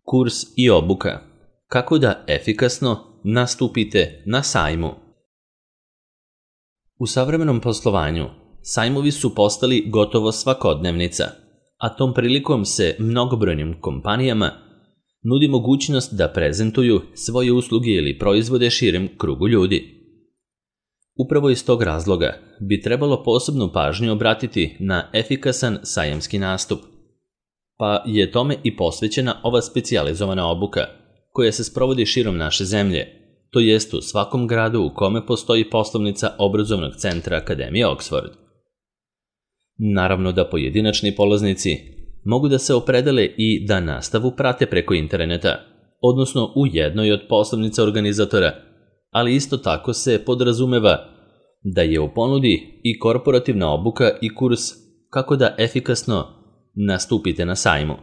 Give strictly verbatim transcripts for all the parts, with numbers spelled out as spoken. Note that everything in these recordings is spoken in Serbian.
Kurs i obuka. Kako da efikasno nastupite na sajmu? U savremenom poslovanju sajmovi su postali gotovo svakodnevnica, a tom prilikom se mnogobrojnim kompanijama nudi mogućnost da prezentuju svoje usluge ili proizvode širem krugu ljudi. Upravo iz tog razloga bi trebalo posebnu pažnju obratiti na efikasan sajamski nastup, pa je tome i posvećena ova specijalizovana obuka koja se sprovodi širom naše zemlje, to jest u svakom gradu u kome postoji poslovnica obrazovnog centra Akademije Oxford. Naravno da pojedinačni polaznici mogu da se opredele i da nastavu prate preko interneta, odnosno u jednoj od poslovnica organizatora, ali isto tako se podrazumeva da je u ponudi i korporativna obuka i kurs kako da efikasno nastupite na sajmu.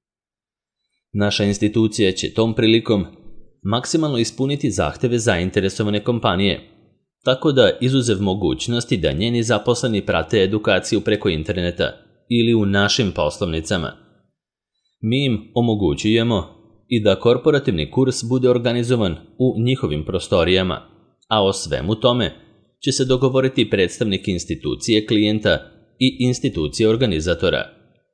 Naša institucija će tom prilikom maksimalno ispuniti zahteve zainteresovane kompanije, tako da izuzev mogućnosti da njeni zaposleni prate edukaciju preko interneta ili u našim poslovnicama, mi im omogućujemo i da korporativni kurs bude organizovan u njihovim prostorijama, a o svemu tome će se dogovoriti predstavnik institucije klijenta i institucije organizatora.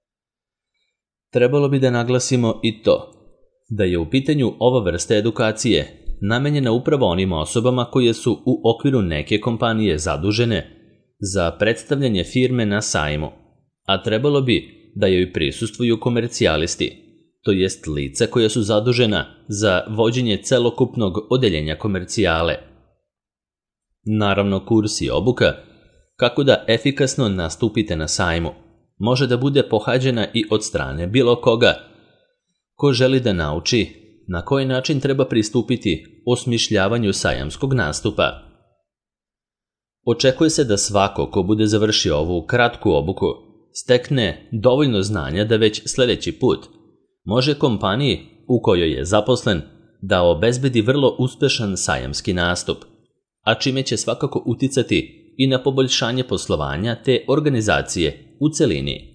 Trebalo bi da naglasimo i to da je u pitanju ova vrsta edukacije namenjena upravo onim osobama koje su u okviru neke kompanije zadužene za predstavljanje firme na sajmu, a trebalo bi da joj prisustvuju komercijalisti, to jest lica koja su zadužena za vođenje celokupnog odeljenja komercijale. Naravno, kurs i obuka kako da efikasno nastupite na sajmu može da bude pohađena i od strane bilo koga ko želi da nauči na koji način treba pristupiti osmišljavanju sajamskog nastupa. Očekuje se da svako ko bude završio ovu kratku obuku stekne dovoljno znanja da već sledeći put može kompaniji u kojoj je zaposlen da obezbedi vrlo uspešan sajamski nastup, a čime će svakako uticati i na poboljšanje poslovanja te organizacije u celini.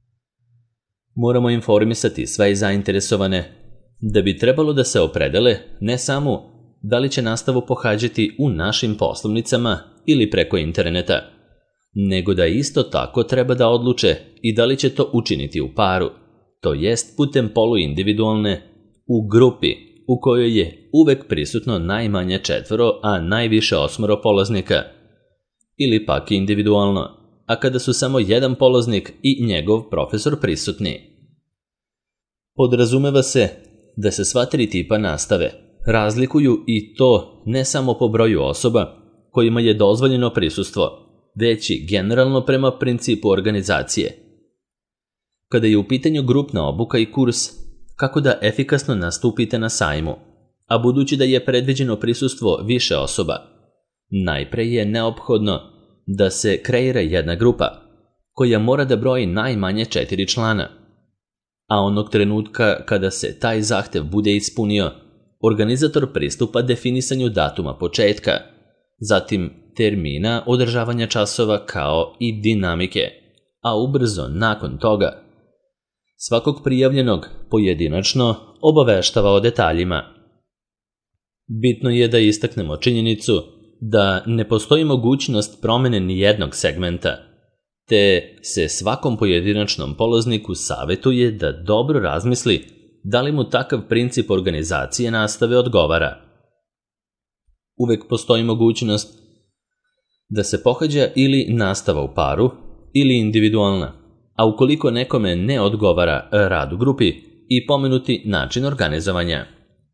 Moramo informisati sve zainteresovane da bi trebalo da se opredele ne samo da li će nastavu pohađati u našim poslovnicama ili preko interneta, nego da isto tako treba da odluče i da li će to učiniti u paru, to jest putem poluindividualne u grupi u kojoj je uvek prisutno najmanje četvoro, a najviše osmoro polaznika, ili pak individualno, a kada su samo jedan polaznik i njegov profesor prisutni. Podrazumeva se da se sva tri tipa nastave razlikuju i to ne samo po broju osoba kojima je dozvoljeno prisustvo, već i generalno prema principu organizacije. Kada je u pitanju grupna obuka i kurs kako da efikasno nastupite na sajmu, a budući da je predviđeno prisustvo više osoba, najpre je neophodno da se kreira jedna grupa koja mora da broji najmanje četiri člana, a onog trenutka kada se taj zahtev bude ispunio, organizator pristupa definisanju datuma početka, zatim termina održavanja časova kao i dinamike, a ubrzo nakon toga svakog prijavljenog pojedinačno obaveštava o detaljima. Bitno je da istaknemo činjenicu da ne postoji mogućnost promene nijednog segmenta, te se svakom pojedinačnom polazniku savetuje da dobro razmisli da li mu takav princip organizacije nastave odgovara. Uvek postoji mogućnost da se pohađa ili nastava u paru ili individualna, a ukoliko nekome ne odgovara rad u grupi i pomenuti način organizovanja.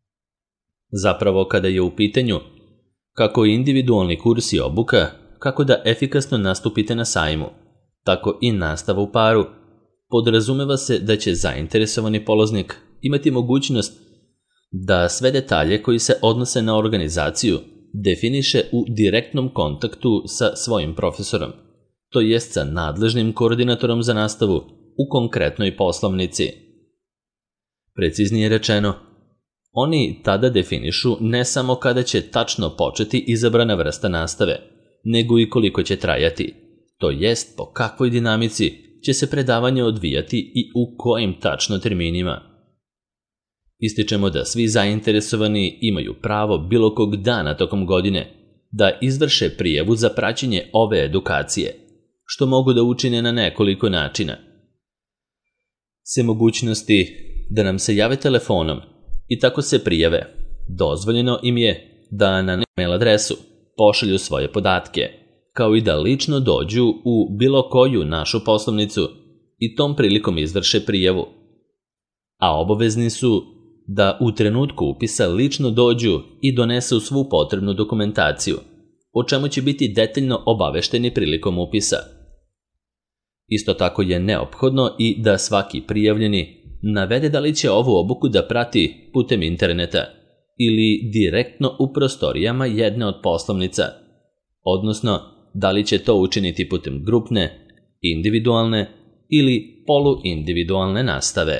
Zapravo, kada je u pitanju kako individualni kurs i obuka kako da efikasno nastupite na sajmu, tako i nastava u paru, podrazumeva se da će zainteresovani polaznik imati mogućnost da sve detalje koji se odnose na organizaciju definiše u direktnom kontaktu sa svojim profesorom, to jest sa nadležnim koordinatorom za nastavu u konkretnoj poslovnici. Preciznije rečeno, oni tada definišu ne samo kada će tačno početi izabrana vrsta nastave, nego i koliko će trajati, to jest po kakvoj dinamici će se predavanje odvijati i u kojim tačno terminima. Ističemo da svi zainteresovani imaju pravo bilo kog dana tokom godine da izvrše prijavu za praćenje ove edukacije, što mogu da učine na nekoliko načina. Sve mogućnosti da nam se jave telefonom i tako se prijave. Dozvoljeno im je da na e-mail adresu pošalju svoje podatke, kao i da lično dođu u bilo koju našu poslovnicu i tom prilikom izvrše prijavu. A obavezni su da u trenutku upisa lično dođu i donesu svu potrebnu dokumentaciju, o čemu će biti detaljno obavešteni prilikom upisa. Isto tako je neophodno i da svaki prijavljeni navede da li će ovu obuku da prati putem interneta ili direktno u prostorijama jedne od poslovnica, odnosno da li će to učiniti putem grupne, individualne ili poluindividualne nastave.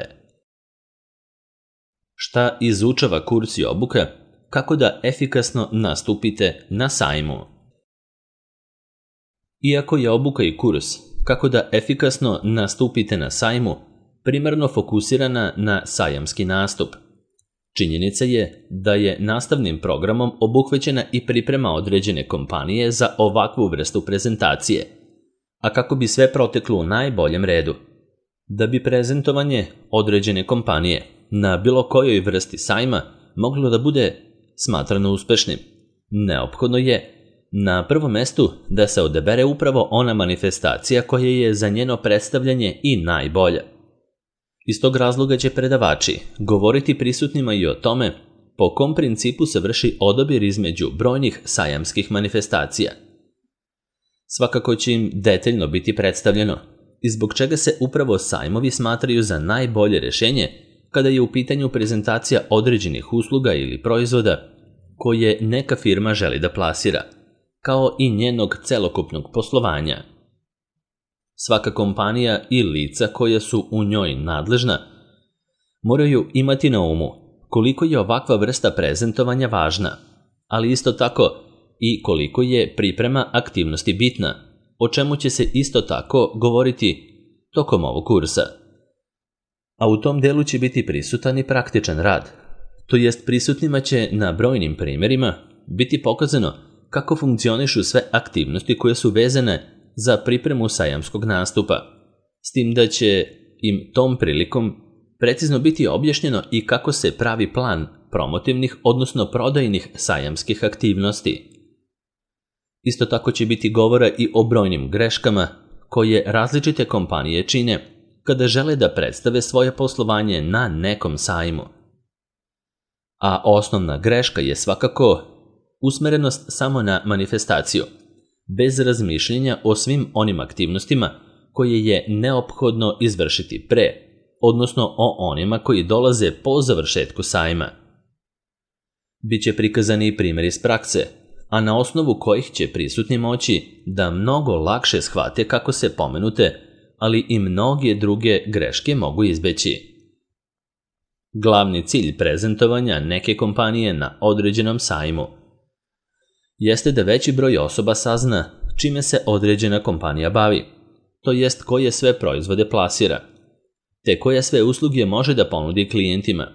Šta izučava kurs i obuka? Kako da efikasno nastupite na sajmu? Iako je obuka i kurs kako da efikasno nastupite na sajmu primarno fokusirana na sajamski nastup, činjenica je da je nastavnim programom obuhvaćena i priprema određene kompanije za ovakvu vrstu prezentacije, a kako bi sve proteklo u najboljem redu. Da bi prezentovanje određene kompanije na bilo kojoj vrsti sajma moglo da bude smatrano uspešnim, neophodno je na prvom mestu da se odabere upravo ona manifestacija koja je za njeno predstavljanje i najbolja. Iz tog razloga će predavači govoriti prisutnima i o tome po kom principu se vrši odabir između brojnih sajamskih manifestacija. Svakako će im detaljno biti predstavljeno i zbog čega se upravo sajmovi smatraju za najbolje rješenje kada je u pitanju prezentacija određenih usluga ili proizvoda koje neka firma želi da plasira, kao i njenog celokupnog poslovanja. Svaka kompanija i lica koja su u njoj nadležna moraju imati na umu koliko je ovakva vrsta prezentovanja važna, ali isto tako i koliko je priprema aktivnosti bitna, o čemu će se isto tako govoriti tokom ovog kursa. A u tom delu će biti prisutan i praktičan rad, to jest prisutnima će na brojnim primjerima biti pokazano kako funkcionišu sve aktivnosti koje su vezane za pripremu sajamskog nastupa, s tim da će im tom prilikom precizno biti objašnjeno i kako se pravi plan promotivnih, odnosno prodajnih sajamskih aktivnosti. Isto tako će biti govora i o brojnim greškama koje različite kompanije čine kada žele da predstave svoje poslovanje na nekom sajmu. A osnovna greška je svakako usmerenost samo na manifestaciju, bez razmišljenja o svim onim aktivnostima koje je neophodno izvršiti pre, odnosno o onima koji dolaze po završetku sajma. Biće prikazani i primjeri iz prakse, a na osnovu kojih će prisutni moći da mnogo lakše shvate kako se pomenute, ali i mnoge druge greške mogu izbeći. Glavni cilj prezentovanja neke kompanije na određenom sajmu jeste da veći broj osoba sazna čime se određena kompanija bavi, to jest koje sve proizvode plasira, te koje sve usluge može da ponudi klijentima.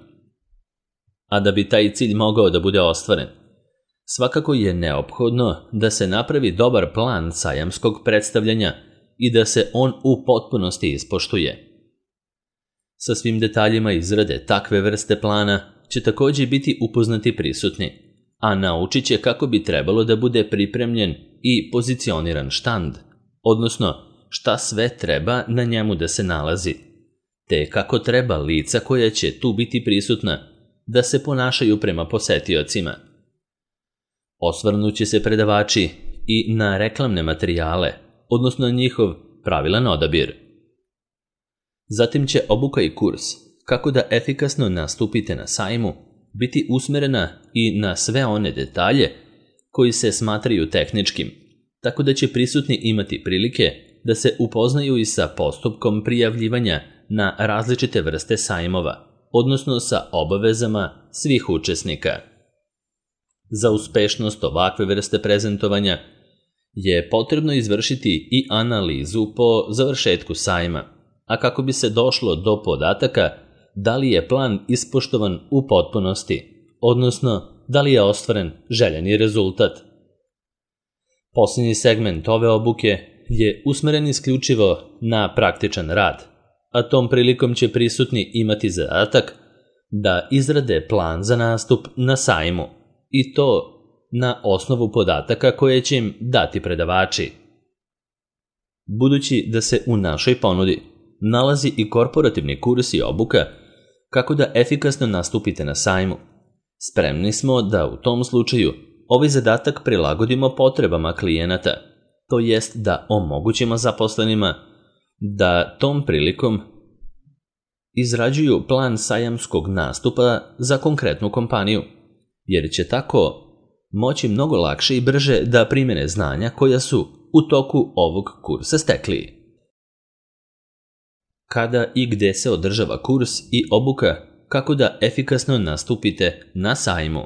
A da bi taj cilj mogao da bude ostvaren, svakako je neophodno da se napravi dobar plan sajamskog predstavljanja i da se on u potpunosti ispoštuje. Sa svim detaljima izrade takve vrste plana će također biti upoznati prisutni, a naučit će kako bi trebalo da bude pripremljen i pozicioniran štand, odnosno šta sve treba na njemu da se nalazi, te kako treba lica koja će tu biti prisutna da se ponašaju prema posetiocima. Osvrnut će se predavači i na reklamne materijale, odnosno njihov pravilan odabir. Zatim će obuka i kurs kako da efikasno nastupite na sajmu biti usmerena i na sve one detalje koji se smatraju tehničkim, tako da će prisutni imati prilike da se upoznaju i sa postupkom prijavljivanja na različite vrste sajmova, odnosno sa obavezama svih učesnika. Za uspešnost ovakve vrste prezentovanja je potrebno izvršiti i analizu po završetku sajma, a kako bi se došlo do podataka da li je plan ispoštovan u potpunosti, odnosno da li je ostvaren željeni rezultat. Posljednji segment ove obuke je usmeren isključivo na praktičan rad, a tom prilikom će prisutni imati zadatak da izrade plan za nastup na sajmu i to na osnovu podataka koje će im dati predavači. Budući da se u našoj ponudi nalazi i korporativni kurs i obuka kako da efikasno nastupite na sajmu, spremni smo da u tom slučaju ovaj zadatak prilagodimo potrebama klijenata, to jest da omogućimo zaposlenima da tom prilikom izrađuju plan sajamskog nastupa za konkretnu kompaniju, jer će tako moći mnogo lakše i brže da primene znanja koja su u toku ovog kursa stekli. Kada i gde se održava kurs i obuka kako da efikasno nastupite na sajmu?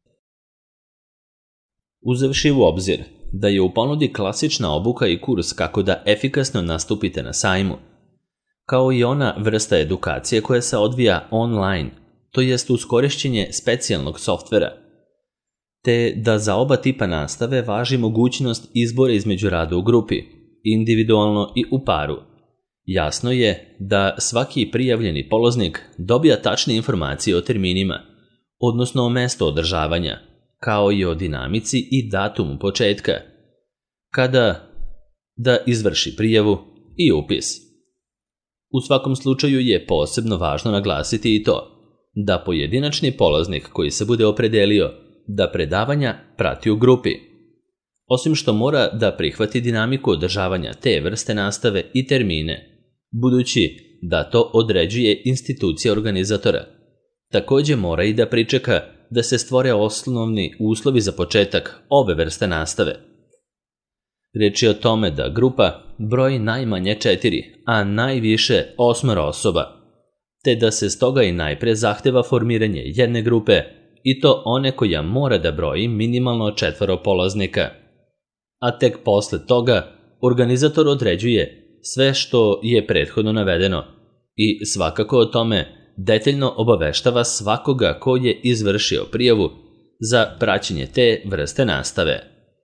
Uzevši u obzir da je u ponudi klasična obuka i kurs kako da efikasno nastupite na sajmu, kao i ona vrsta edukacije koja se odvija online, to jest uz korišćenje specijalnog softvera, te da za oba tipa nastave važi mogućnost izbora između rada u grupi, individualno i u paru. Jasno je da svaki prijavljeni polaznik dobija tačne informacije o terminima, odnosno o mestu održavanja, kao i o dinamici i datumu početka, kada da izvrši prijavu i upis. U svakom slučaju je posebno važno naglasiti i to da pojedinačni polaznik koji se bude opredelio da predavanja prati u grupi, osim što mora da prihvati dinamiku održavanja te vrste nastave i termine, budući da to određuje institucija organizatora, također mora i da pričeka da se stvore osnovni uslovi za početak ove vrste nastave. Reč je o tome da grupa broji najmanje četiri, a najviše osmoro osoba, te da se stoga i najpre zahteva formiranje jedne grupe, i to one koja mora da broji minimalno četvoro polaznika. A tek posle toga organizator određuje sve što je prethodno navedeno i svakako o tome detaljno obaveštava svakoga ko je izvršio prijavu za praćenje te vrste nastave.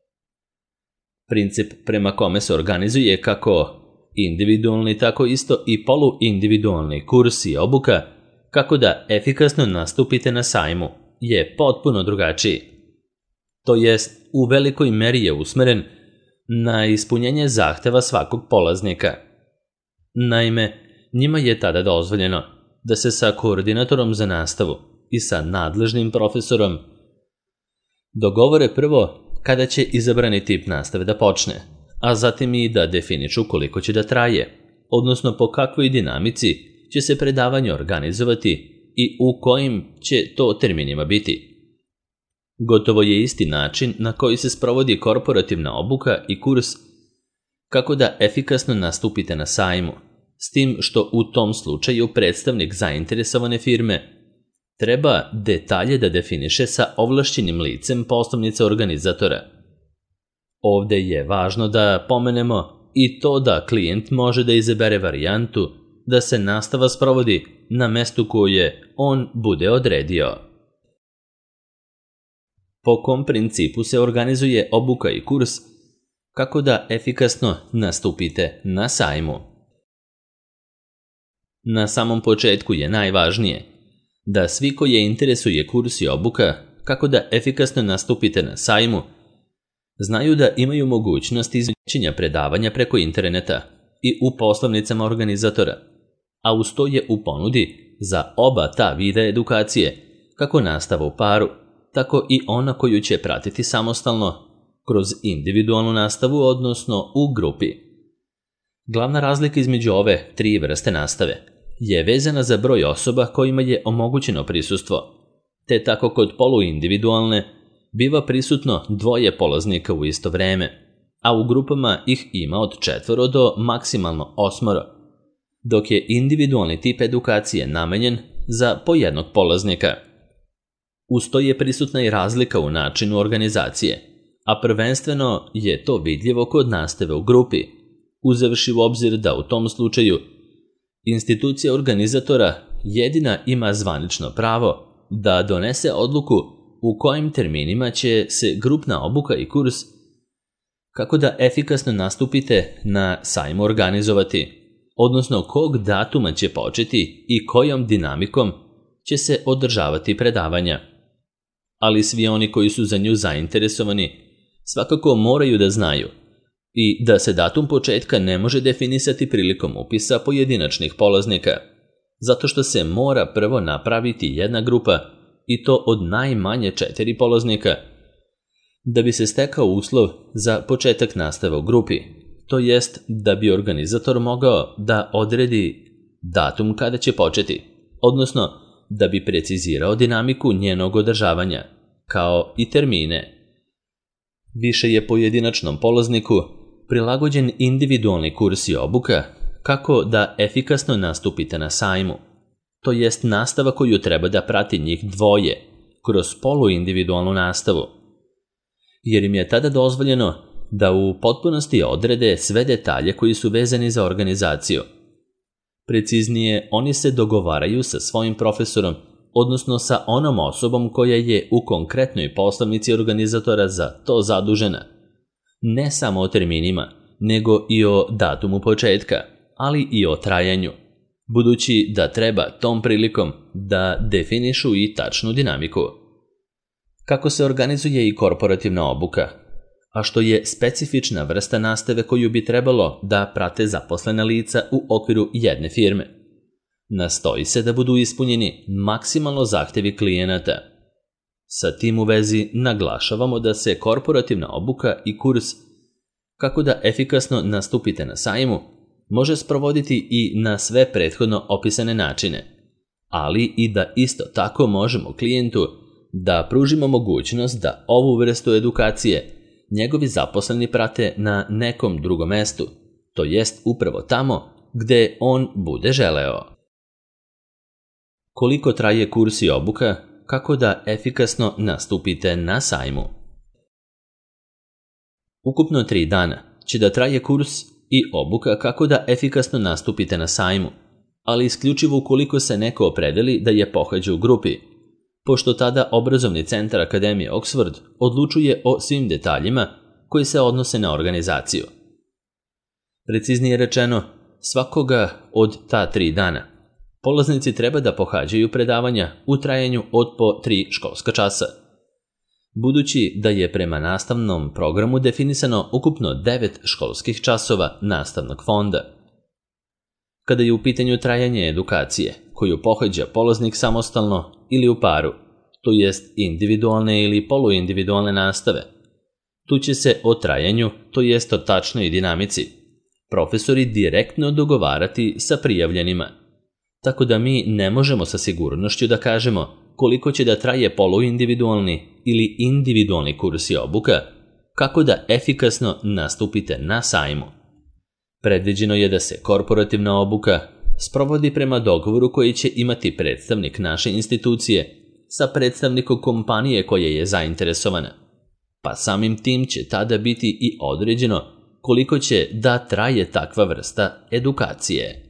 Princip prema kome se organizuje kako individualni, tako isto i poluindividualni kurs i obuka kako da efikasno nastupite na sajmu je potpuno drugačiji. To jest, u velikoj meri je usmeren na ispunjenje zahteva svakog polaznika. Naime, njima je tada dozvoljeno da se sa koordinatorom za nastavu i sa nadležnim profesorom dogovore prvo kada će izabrani tip nastave da počne, a zatim i da definišu koliko će da traje, odnosno po kakvoj dinamici će se predavanje organizovati i u kojim će to terminima biti. Gotovo je isti način na koji se sprovodi korporativna obuka i kurs kako da efikasno nastupite na sajmu, s tim što u tom slučaju predstavnik zainteresovane firme treba detalje da definiše sa ovlašćenim licem poslovnice organizatora. Ovde je važno da pomenemo i to da klijent može da izabere varijantu da se nastava sprovodi na mestu koje on bude odredio. Po kom principu se organizuje obuka i kurs kako da efikasno nastupite na sajmu? Na samom početku je najvažnije da svi koje interesuje kurs i obuka kako da efikasno nastupite na sajmu znaju da imaju mogućnost izvećenja predavanja preko interneta i u poslovnicama organizatora, a uz to je u ponudi za oba ta vida edukacije, kako nastava u paru, tako i ona koju će pratiti samostalno kroz individualnu nastavu, odnosno u grupi. Glavna razlika između ove tri vrste nastave je vezana za broj osoba kojima je omogućeno prisustvo, te tako kod poluindividualne biva prisutno dvoje polaznika u isto vreme, a u grupama ih ima od četvoro do maksimalno osmoro, dok je individualni tip edukacije namenjen za po jednog polaznika. Uz to je prisutna i razlika u načinu organizacije, a prvenstveno je to vidljivo kod nastave u grupi, uzevši u obzir da u tom slučaju institucija organizatora jedina ima zvanično pravo da donese odluku u kojim terminima će se grupna obuka i kurs, kako da efikasno nastupite na sajmu organizovati, odnosno kog datuma će početi i kojom dinamikom će se održavati predavanja. Ali svi oni koji su za nju zainteresovani svakako moraju da znaju i da se datum početka ne može definisati prilikom upisa pojedinačnih polaznika, zato što se mora prvo napraviti jedna grupa i to od najmanje četiri polaznika, da bi se stekao uslov za početak nastave u grupi, to jest da bi organizator mogao da odredi datum kada će početi, odnosno da bi precizirao dinamiku njenog održavanja, kao i termine. Više je pojedinačnom polazniku prilagođen individualni kurs i obuka kako da efikasno nastupite na sajmu, to jest nastava koju treba da prati njih dvoje kroz poluindividualnu nastavu, jer im je tada dozvoljeno da u potpunosti odrede sve detalje koji su vezani za organizaciju. Preciznije, oni se dogovaraju sa svojim profesorom, odnosno sa onom osobom koja je u konkretnoj poslovnici organizatora za to zadužena. Ne samo o terminima, nego i o datumu početka, ali i o trajanju, budući da treba tom prilikom da definišu i tačnu dinamiku. Kako se organizuje i korporativna obuka, a što je specifična vrsta nastave koju bi trebalo da prate zaposlena lica u okviru jedne firme. Nastoji se da budu ispunjeni maksimalno zahtevi klijenata. Sa tim u vezi naglašavamo da se korporativna obuka i kurs kako da efikasno nastupite na sajmu može sprovoditi i na sve prethodno opisane načine, ali i da isto tako možemo klijentu da pružimo mogućnost da ovu vrstu edukacije njegovi zaposleni prate na nekom drugom mestu, to jest upravo tamo gde on bude želeo. Koliko traje kurs i obuka kako da efikasno nastupite na sajmu? Ukupno tri dana će da traje kurs i obuka kako da efikasno nastupite na sajmu, ali isključivo ukoliko se neko opredeli da je pohađa u grupi, pošto tada obrazovni centar Akademije Oxford odlučuje o svim detaljima koji se odnose na organizaciju. Preciznije rečeno, svakoga od ta tri dana polaznici treba da pohađaju predavanja u trajanju od po tri školska časa. Budući da je prema nastavnom programu definisano ukupno devet školskih časova nastavnog fonda. Kada je u pitanju trajanje edukacije, koju pohađa polaznik samostalno ili u paru, to jest individualne ili poluindividualne nastave, tu će se o trajanju, to jest o tačnoj dinamici, profesori direktno dogovarati sa prijavljenima, tako da mi ne možemo sa sigurnošću da kažemo koliko će da traje poluindividualni ili individualni kurs i obuka, kako da efikasno nastupite na sajmu. Predviđeno je da se korporativna obuka sprovodi prema dogovoru koji će imati predstavnik naše institucije sa predstavnikom kompanije koja je zainteresovana, pa samim tim će tada biti i određeno koliko će da traje takva vrsta edukacije.